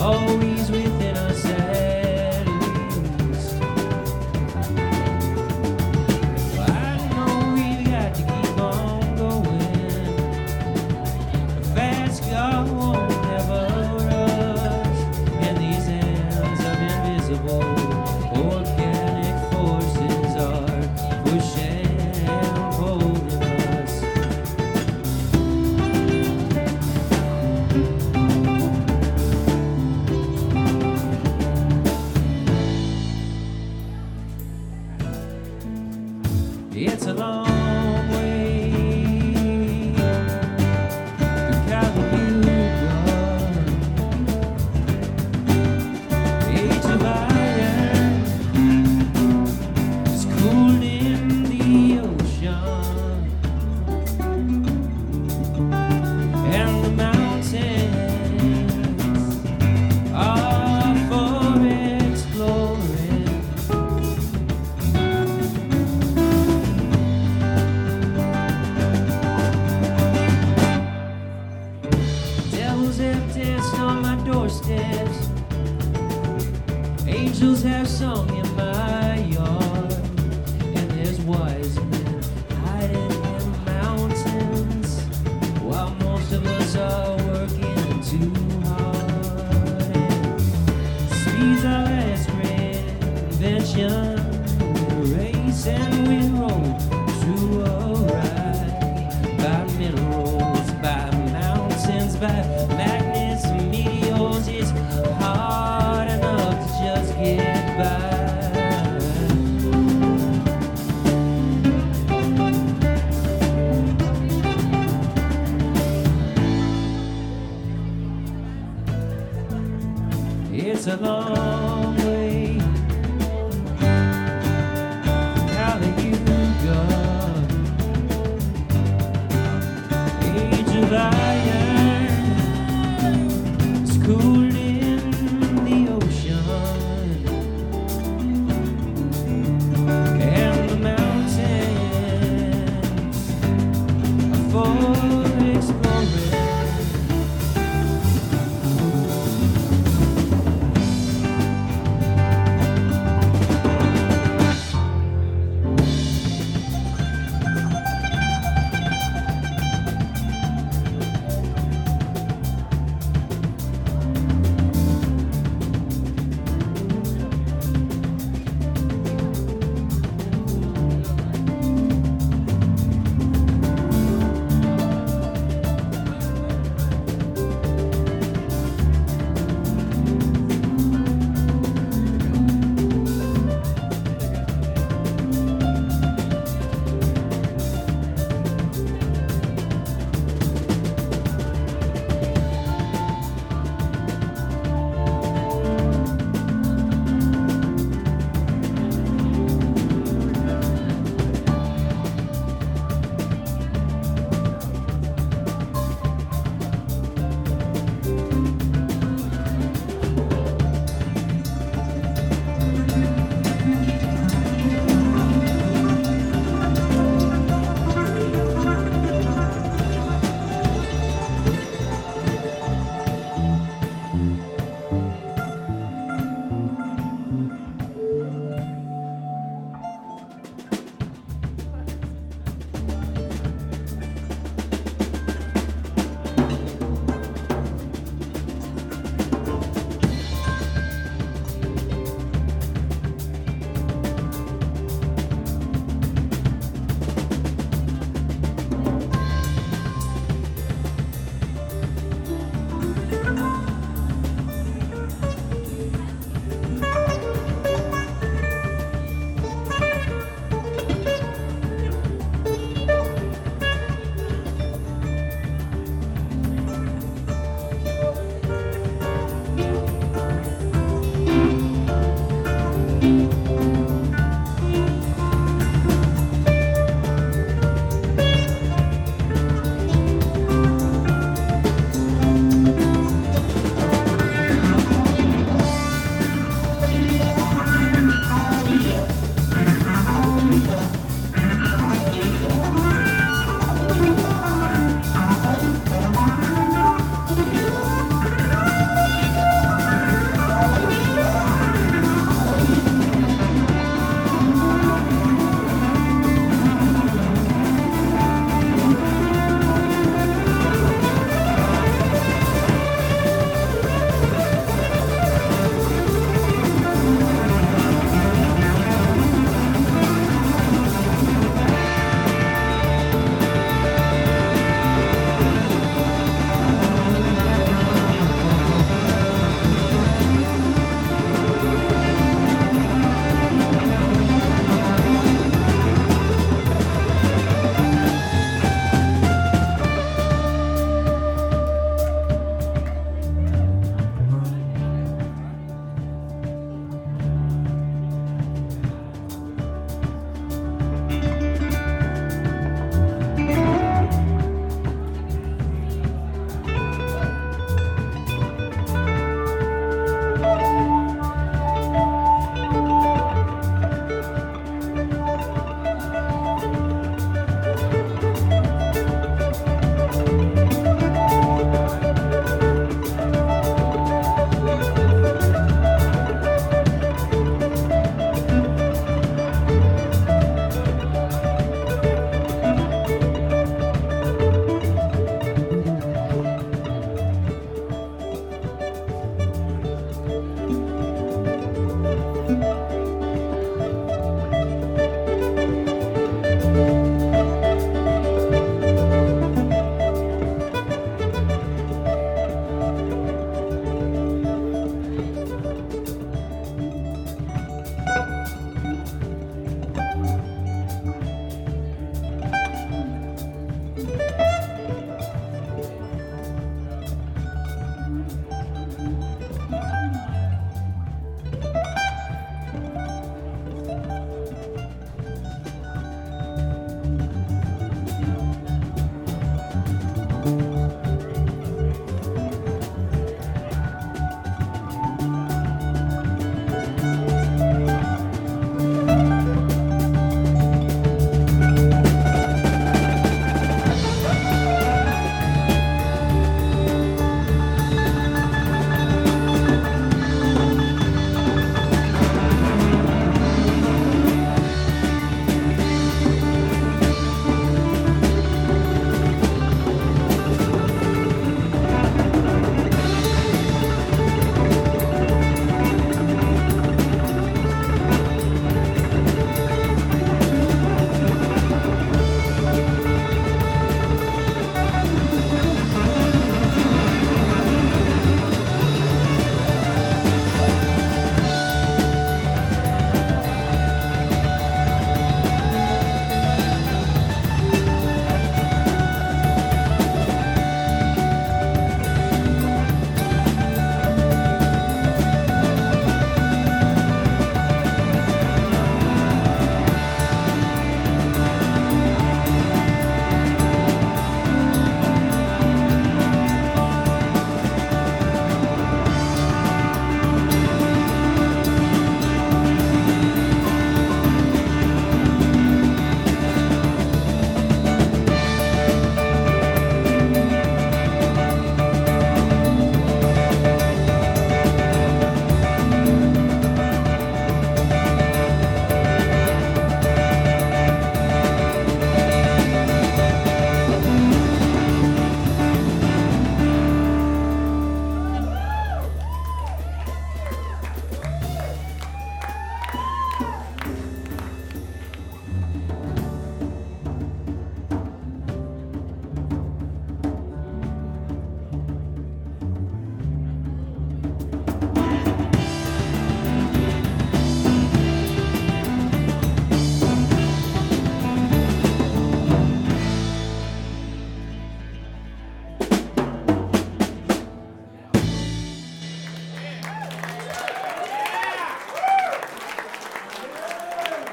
always within us at least. I know we've got to keep on going. A fast car won't never rush, and these hands of invisible organic forces are pushing and pulling us. It's a long way to California. Age of iron is cooled in the ocean, and the mountains are for exploring. Devils have danced on my doorsteps, angels have sung in my yard, and there's wise men hiding in mountains, while most of us are working too hard. And speed's our last great invention. We race and we roll through a ride by minerals, by mountains, by magnets and meteors. It's hard enough to just get by. It's a long way from California. Age of iron is cooled in the ocean, and the mountains are for exploring.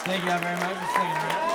Thank you all very much for sticking around.